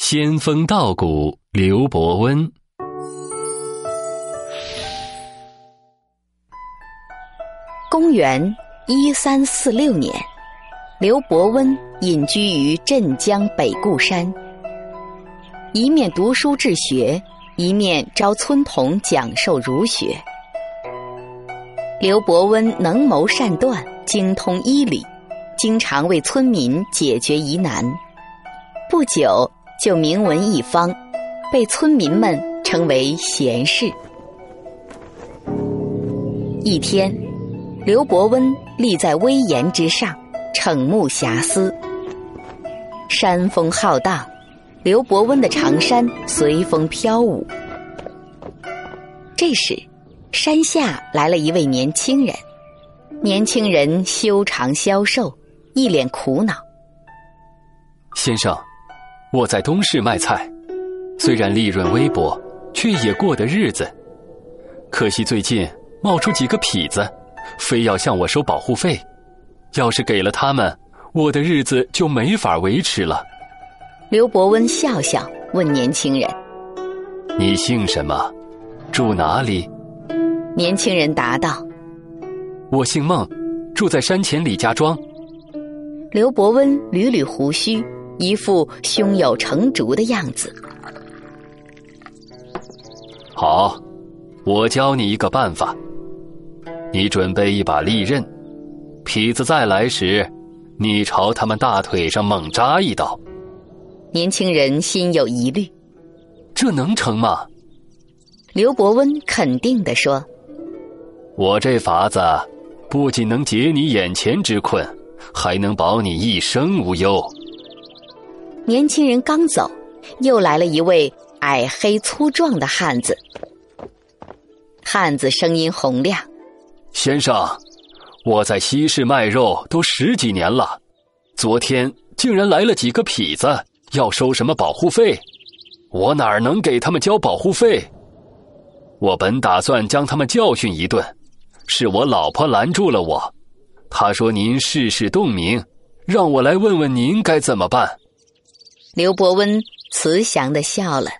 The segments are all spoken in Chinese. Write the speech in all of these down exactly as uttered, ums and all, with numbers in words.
仙风道骨刘伯温。 公元一三四六年，刘伯温隐居于镇江北固山，一面读书治学，一面招村童讲授儒学。刘伯温能谋善断，精通医理，经常为村民解决疑难，不久就名闻一方，被村民们称为贤士。一天，刘伯温立在危岩之上，惩目遐思。山风浩荡，刘伯温的长衫随风飘舞。这时，山下来了一位年轻人，年轻人修长消瘦，一脸苦恼。 先生，我在东市卖菜，虽然利润微薄，却也过得日子。可惜最近冒出几个痞子，非要向我收保护费，要是给了他们，我的日子就没法维持了。 刘伯温笑笑问年轻人： 你姓什么？住哪里？ 年轻人答道： 我姓孟，住在山前李家庄。 刘伯温捋捋胡须，一副胸有成竹的样子。 好，我教你一个办法。你准备一把利刃，痞子再来时，你朝他们大腿上猛扎一刀。 年轻人心有疑虑， 这能成吗？ 刘伯温肯定地说： 我这法子不仅能解你眼前之困，还能保你一生无忧。 年轻人刚走，又来了一位矮黑粗壮的汉子。汉子声音洪亮： 先生，我在西市卖肉都十几年了，昨天竟然来了几个痞子，要收什么保护费，我哪儿能给他们交保护费？我本打算将他们教训一顿，是我老婆拦住了我，她说您世事洞明，让我来问问您该怎么办。 刘伯温慈祥地笑了。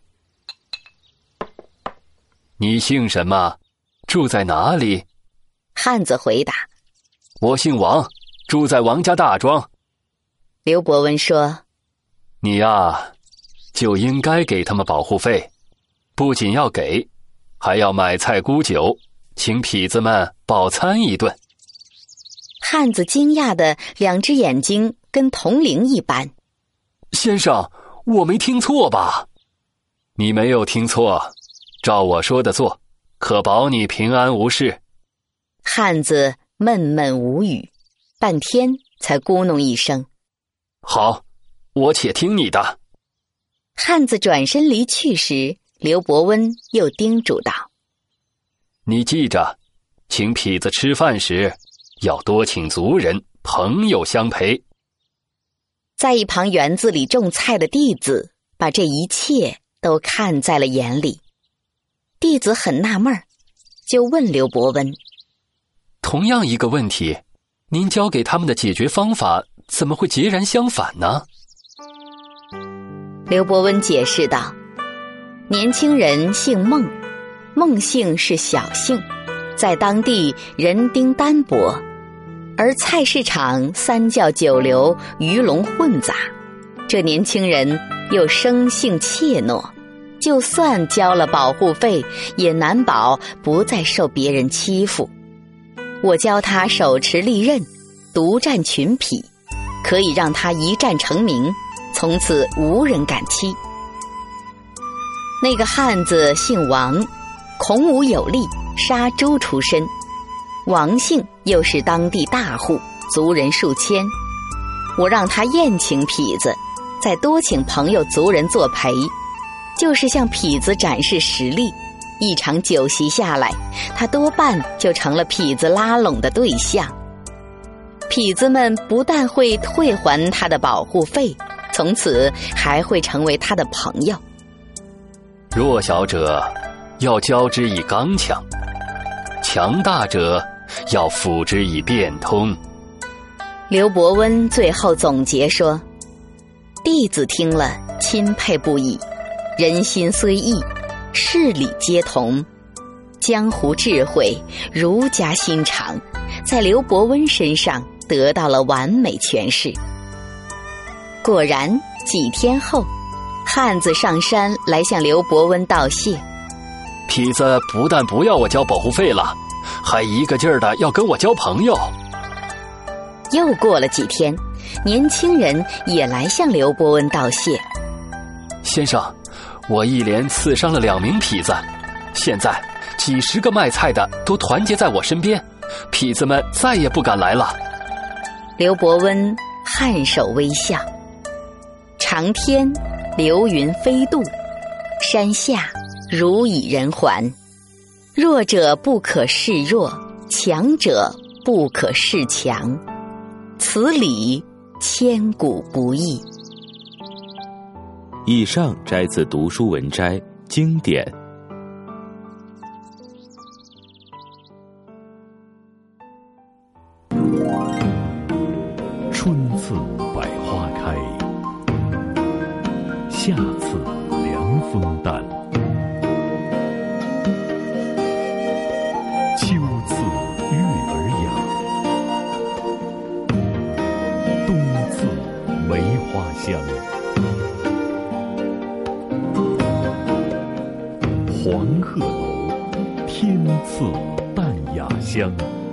你姓什么？住在哪里？ 汉子回答： 我姓王，住在王家大庄。 刘伯温说： 你呀，就应该给他们保护费，不仅要给，还要买菜沽酒，请痞子们饱餐一顿。 汉子惊讶的两只眼睛跟铜铃一般。 先生，我没听错吧？你没有听错，照我说的做，可保你平安无事。 汉子闷闷无语，半天才咕哝一声： 好，我且听你的。 汉子转身离去时，刘伯温又叮嘱道： 你记着，请痞子吃饭时，要多请族人朋友相陪。 在一旁园子里种菜的弟子把这一切都看在了眼里。弟子很纳闷，就问刘伯温： 同样一个问题，您教给他们的解决方法怎么会截然相反呢？ 刘伯温解释道：年轻人姓孟，孟姓是小姓，在当地人丁单薄，而菜市场三教九流，鱼龙混杂，这年轻人又生性怯懦，就算交了保护费，也难保不再受别人欺负。我教他手持利刃，独占群痞，可以让他一战成名，从此无人敢欺。那个汉子姓王，孔武有力，杀猪出身，王姓又是当地大户，族人数千。我让他宴请痞子，再多请朋友族人作陪，就是向痞子展示实力。一场酒席下来，他多半就成了痞子拉拢的对象。痞子们不但会退还他的保护费，从此还会成为他的朋友。 弱小者要教之以刚强，强大者要辅之以变通。 刘伯温最后总结说：弟子听了钦佩不已。人心虽异，事理皆同。江湖智慧，儒家心肠，在刘伯温身上得到了完美诠释。果然，几天后，汉子上山来向刘伯温道谢。 痞子不但不要我交保护费了，还一个劲儿的要跟我交朋友。 又过了几天，年轻人也来向刘伯温道谢。 先生，我一连刺伤了两名痞子，现在几十个卖菜的都团结在我身边，痞子们再也不敢来了。 刘伯温颔首微笑。长天流云飞渡，山下如蚁人寰。弱者不可示弱，强者不可示强，此理千古不易。 以上摘自读书文摘经典。 春次百花开，夏次凉风淡，秋次月儿雅，冬次梅花香。黄鹤楼，天赐淡雅香。